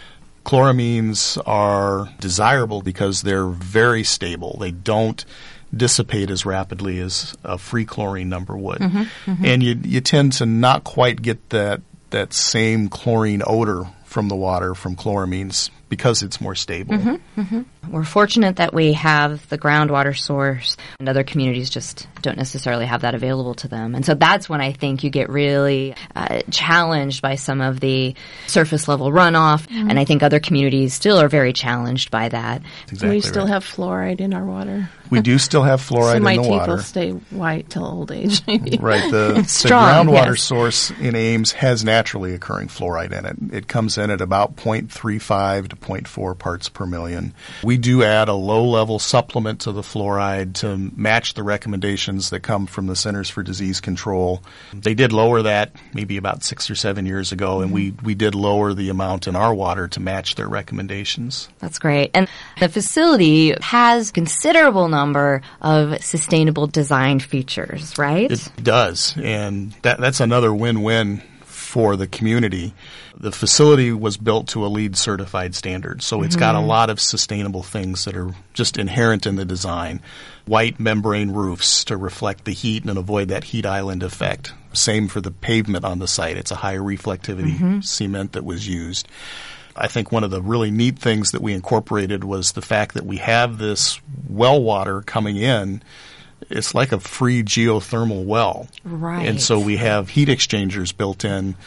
Chloramines are desirable because they're very stable. They don't dissipate as rapidly as a free chlorine number would. Mm-hmm, mm-hmm. And you you tend to not quite get that that same chlorine odor from the water from chloramines because it's more stable. Mm-hmm, mm-hmm. We're fortunate that we have the groundwater source, and other communities just don't necessarily have that available to them. And so that's when I think you get really uh, challenged by some of the surface level runoff, mm-hmm. and I think other communities still are very challenged by that. Exactly we still right. have fluoride in our water. We do still have fluoride so in the my water. teeth will stay white till old age. Maybe. Right. The, the Strong, groundwater yes. source in Ames has naturally occurring fluoride in it. It comes in at about zero point three five to zero point four parts per million. We do add a low-level supplement to the fluoride to match the recommendations that come from the Centers for Disease Control. They did lower that maybe about six or seven years ago, and we, we did lower the amount in our water to match their recommendations. That's great. And the facility has considerable number of sustainable design features, right? It does, and that, that's another win-win for the community. The facility was built to a LEED certified standard, so it's mm-hmm. got a lot of sustainable things that are just inherent in the design. White membrane roofs to reflect the heat and avoid that heat island effect. Same for the pavement on the site. It's a high reflectivity mm-hmm. cement that was used. I think one of the really neat things that we incorporated was the fact that we have this well water coming in. It's like a free geothermal well. Right. And so we have heat exchangers built in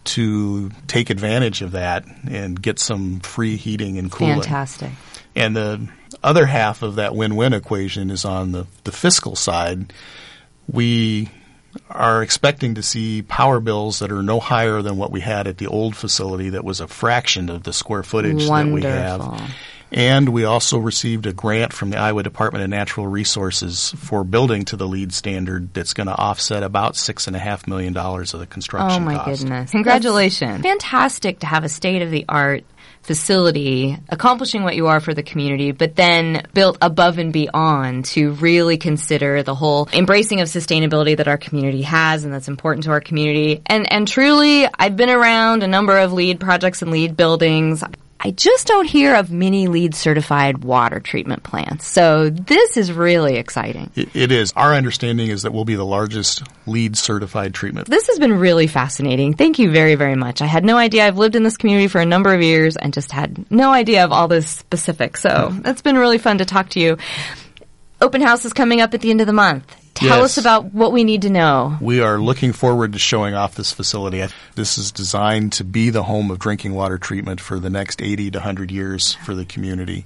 to take advantage of that and get some free heating and cooling. Fantastic. And the other half of that win-win equation is on the, the fiscal side. We are expecting to see power bills that are no higher than what we had at the old facility that was a fraction of the square footage Wonderful. that we have. And we also received a grant from the Iowa Department of Natural Resources for building to the LEED standard that's going to offset about six and a half million dollars of the construction Oh my cost. goodness. Congratulations. Fantastic to have a state-of-the-art facility accomplishing what you are for the community, but then built above and beyond to really consider the whole embracing of sustainability that our community has and that's important to our community. And and truly, I've been around a number of LEED projects and LEED buildings. I just don't hear of many LEED certified water treatment plants. So this is really exciting. It, it is. Our understanding is that we'll be the largest LEED certified treatment. This has been really fascinating. Thank you very, very much. I had no idea. I've lived in this community for a number of years and just had no idea of all this specifics. So it's been really fun to talk to you. Open house is coming up at the end of the month. Tell Yes. us about what we need to know. We are looking forward to showing off this facility. This is designed to be the home of drinking water treatment for the next eighty to one hundred years for the community.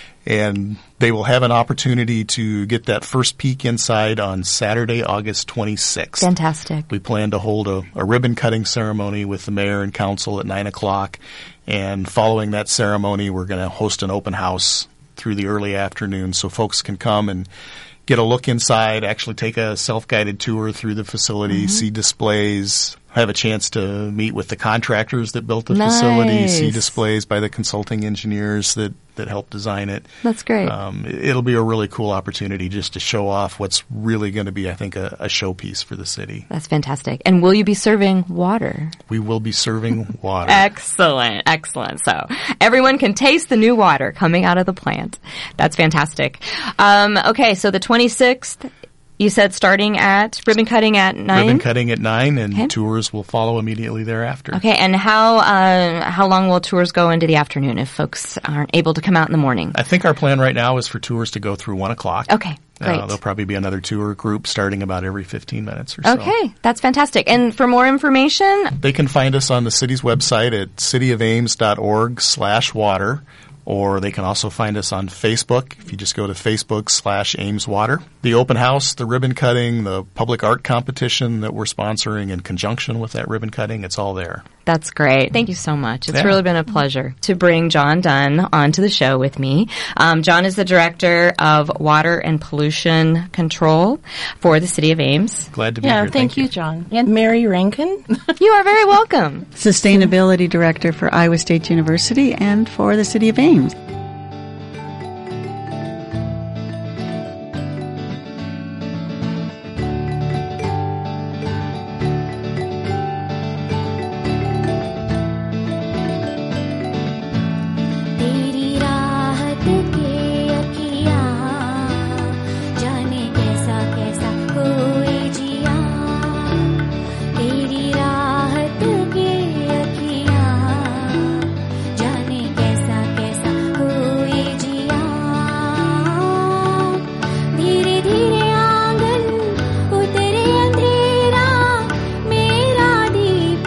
And they will have an opportunity to get that first peek inside on Saturday, August twenty-sixth. Fantastic. We plan to hold a, a ribbon cutting ceremony with the mayor and council at nine o'clock. And following that ceremony, we're going to host an open house through the early afternoon so folks can come and get a look inside, actually take a self-guided tour through the facility, mm-hmm. see displays, have a chance to meet with the contractors that built the Nice. facility, see displays by the consulting engineers that, that helped design it. That's great. Um, it'll be a really cool opportunity just to show off what's really going to be, I think, a, a showpiece for the city. That's fantastic. And will you be serving water? We will be serving water. Excellent. Excellent. So everyone can taste the new water coming out of the plant. That's fantastic. Um, okay, so the twenty-sixth, you said starting at ribbon cutting at nine? Ribbon cutting at nine, and Okay. tours will follow immediately thereafter. Okay, and how uh, how long will tours go into the afternoon if folks aren't able to come out in the morning? I think our plan right now is for tours to go through one o'clock. Okay, great. Uh, there'll probably be another tour group starting about every fifteen minutes or so. Okay, that's fantastic. And for more information, They can find us on the city's website at cityofames.org slash water, or they can also find us on Facebook if you just go to Facebook slash Ames Water. The open house, the ribbon cutting, the public art competition that we're sponsoring in conjunction with that ribbon cutting, it's all there. that's great. Thank you so much. It's Yeah. really been a pleasure to bring John Dunn onto the show with me. Um, John is the Director of Water and Pollution Control for the City of Ames. Glad to be Yeah, here. thank, you, John. And Mary Rankin. You are very welcome. Sustainability Director for Iowa State University and for the City of Ames. तेरी राहत के अखियाँ जाने कैसा कैसा कोई जिया तेरी राहत के अखियाँ जाने कैसा कैसा कोई जिया धीरे धीरे आंगन उतरे अंधेरा मेरा दीप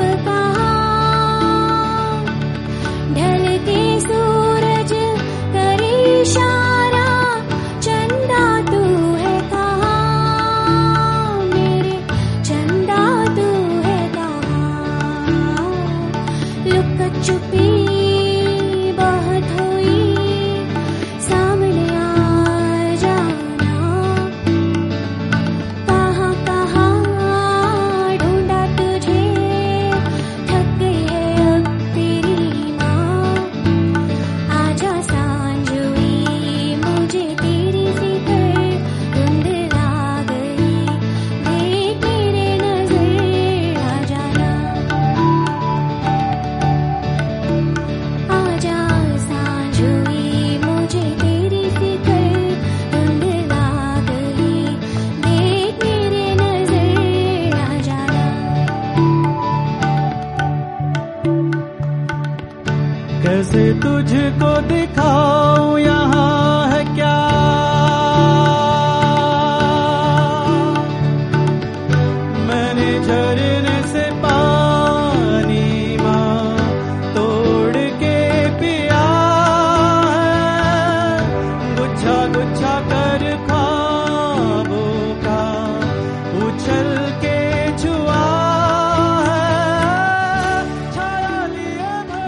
कहाँ ढलते सूरज करे इशारा चंदा तू है कहाँ मेरे चंदा तू है कहाँ लुक छुपी बहुत हुई सामने आ जाना कहाँ कहाँ ढूंढा तुझे थक गई है अब तेरी माँ आजा सांझ हुई मुझे तेरी फिक्र धुंध ला गई देख मेरे नजर आ जाना आजा सांझ हुई मुझे तेरी फिक्र धुंध ला गई देख मेरे नजर आ जाना कैसे तुझको दिखाऊं यहाँ है क्या मैंने झरने से पानी माँ तोड़ के पिया है गुच्छा गुच्छा कर ख्वाबों का उछल के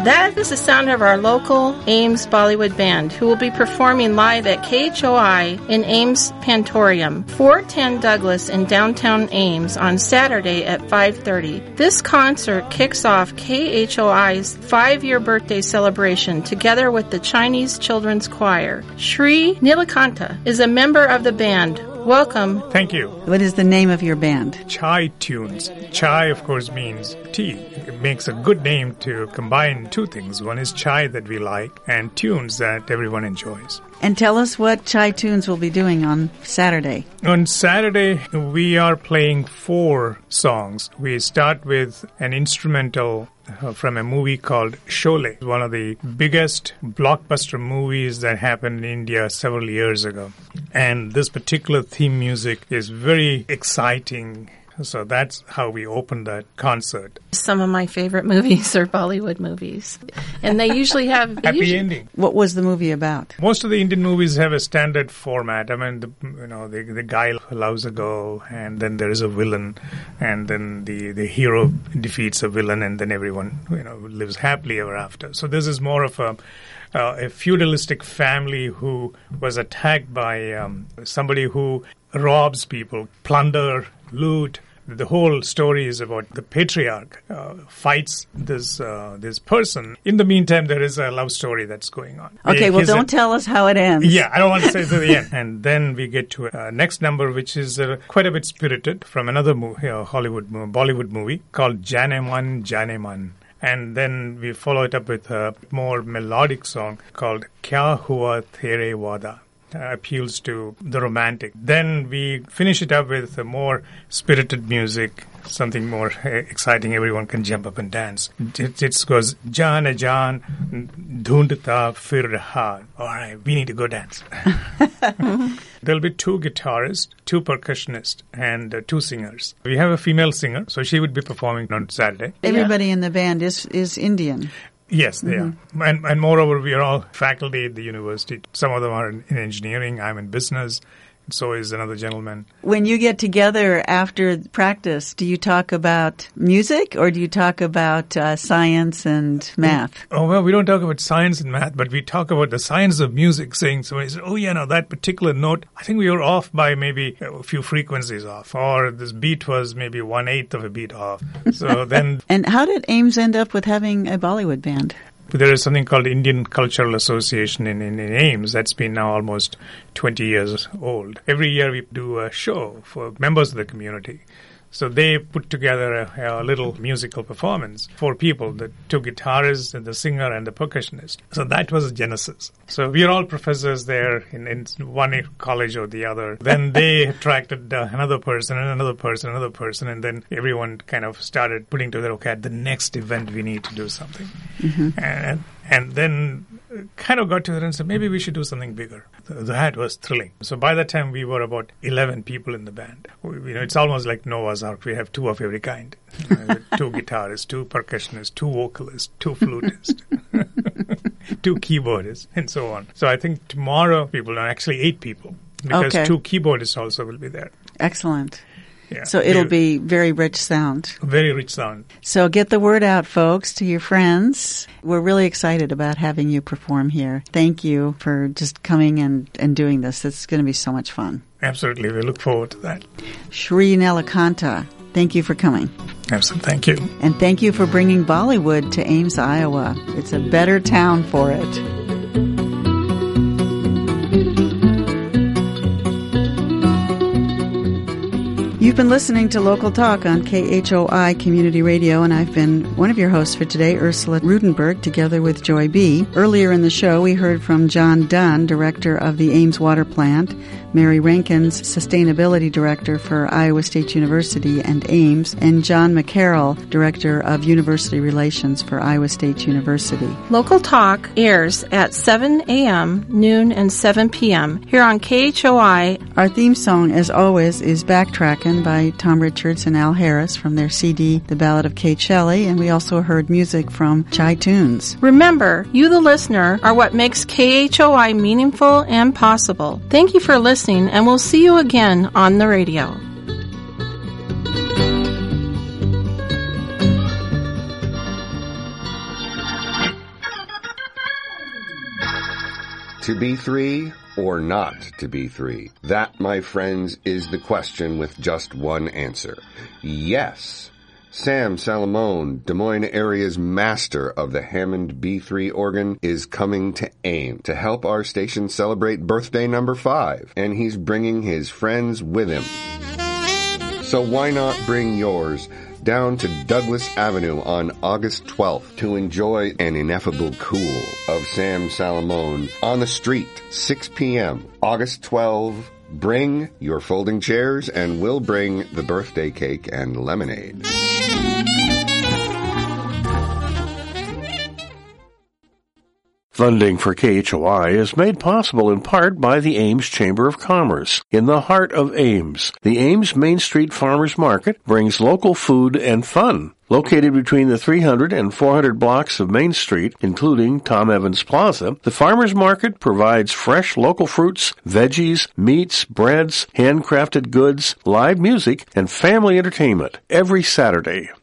That is the sound of our local Ames Bollywood Band, who will be performing live at K H O I in Ames Pantorium, four ten Douglas in downtown Ames on Saturday at five thirty. This concert kicks off K H O I's five-year birthday celebration together with the Chinese Children's Choir. Shri Nilakanta is a member of the band. Welcome. Thank you. What is the name of your band? Chai Tunes. Chai, of course, means tea. It makes a good name to combine two things. One is chai that we like and tunes that everyone enjoys. And tell us what Chai Tunes will be doing on Saturday. On Saturday, we are playing four songs. We start with an instrumental uh, from a movie called Sholay, one of the biggest blockbuster movies that happened in India several years ago. And this particular theme music is very exciting. So that's how we open that concert. Some of my favorite movies are Bollywood movies. And they usually have... Happy usually, ending. What was the movie about? Most of the Indian movies have a standard format. I mean, the, you know, the, the guy loves a girl, and then there is a villain, and then the, the hero defeats a villain, and then everyone, you know, lives happily ever after. So this is more of a... Uh, a feudalistic family who was attacked by um, somebody who robs people, plunder, loot. The whole story is about the patriarch uh, fights this uh, this person. In the meantime, there is a love story that's going on. Okay, well, His, don't tell us how it ends. Yeah, I don't want to say to the end. And then we get to a uh, next number, which is uh, quite a bit spirited from another movie, uh, Hollywood, movie, Bollywood movie called Janeman, Janeman. And then we follow it up with a more melodic song called Kya Hua Tere Wada. Uh, appeals to the romantic. Then we finish it up with a more spirited music, something more uh, exciting. Everyone can jump up and dance. It, it goes, Jaan a Jaan, Dhundta Fir Raha. All right, we need to go dance. There'll be two guitarists, two percussionists, and uh, two singers. We have a female singer, so she would be performing on Saturday. Everybody in the band is, is Indian. Yes, they mm-hmm. are. And, and moreover, we are all faculty at the university. Some of them are in, in engineering. I'm in business. And so is another gentleman. When you get together after practice, do you talk about music or do you talk about uh, science and math? Oh, well, we don't talk about science and math, but we talk about the science of music, saying, somebody says, oh, yeah, no, that particular note, I think we were off by maybe a few frequencies off, or this beat was maybe one-eighth of a beat off. So then... And how did Ames end up with having a Bollywood band? There is something called Indian Cultural Association in, in, in Ames that's been now almost twenty years old. Every year we do a show for members of the community. So they put together a, a little musical performance. Four people, the two guitarists, and the singer, and the percussionist. So that was the genesis. So we are all professors there in, in one college or the other. Then they attracted uh, another person and another person, another person, and then everyone kind of started putting together, okay, at the next event we need to do something. Mm-hmm. And, and then kind of got to it and said, maybe we should do something bigger. That was thrilling. So by that time, we were about eleven people in the band. We, you know, it's almost like Noah's Ark. We have two of every kind. Uh, two guitarists, two percussionists, two vocalists, two flutists, two keyboardists, and so on. So I think tomorrow people are actually eight people because okay. two keyboardists also will be there. Excellent. Yeah. So it'll be very rich sound. Very rich sound. So get the word out, folks, to your friends. We're really excited about having you perform here. Thank you for just coming and, and doing this. It's going to be so much fun. Absolutely. We look forward to that. Shri Nilakanta, thank you for coming. Absolutely. Thank you. And thank you for bringing Bollywood to Ames, Iowa. It's a better town for it. You've been listening to Local Talk on K H O I Community Radio, and I've been one of your hosts for today, Ursula Rudenberg, together with Joy B. Earlier in the show, we heard from John Dunn, director of the Ames Water Plant, Mary Rankins, Sustainability Director for Iowa State University and Ames, and John McCarroll, Director of University Relations for Iowa State University. Local Talk airs at seven a.m., noon, and seven p.m. here on K H O I. Our theme song, as always, is Backtrackin' by Tom Richards and Al Harris from their C D, The Ballad of Kate Shelley, and we also heard music from Chai Tunes. Remember, you the listener are what makes K H O I meaningful and possible. Thank you for listening, and we'll see you again on the radio. To be three or not to be three? That, my friends, is the question with just one answer. Yes. Sam Salamone, Des Moines area's master of the Hammond B three organ, is coming to AIM to help our station celebrate birthday number five, and he's bringing his friends with him. So why not bring yours down to Douglas Avenue on August twelfth to enjoy an ineffable cool of Sam Salamone on the street, six p.m. August twelfth. Bring your folding chairs, and we'll bring the birthday cake and lemonade. Funding for K H O I is made possible in part by the Ames Chamber of Commerce. In the heart of Ames, the Ames Main Street Farmers Market brings local food and fun. Located between the three hundred and four hundred blocks of Main Street, including Tom Evans Plaza, the Farmers Market provides fresh local fruits, veggies, meats, breads, handcrafted goods, live music, and family entertainment every Saturday.